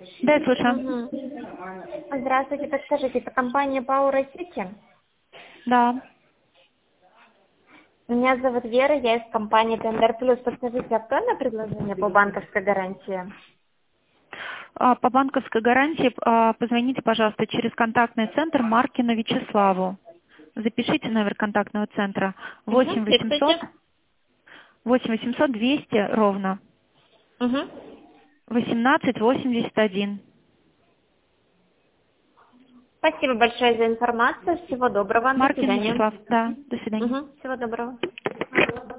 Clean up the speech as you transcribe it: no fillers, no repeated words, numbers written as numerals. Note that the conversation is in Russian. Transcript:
Да, я слушаю. Мгм. Здравствуйте, подскажите, это компания Power City? Да. Меня зовут Вера, я из компании Tender Plus. Подскажите, актуальное предложение по банковской гарантии? По банковской гарантии позвоните, пожалуйста, через контактный центр Маркину Вячеславу. Запишите номер контактного центра Угу, 8 800 диктуйте. 8 800 200 ровно Угу. 1881. Спасибо большое за информацию. Всего доброго. До Маркин свидания. Вячеслав. Да, до свидания. Угу. Всего доброго.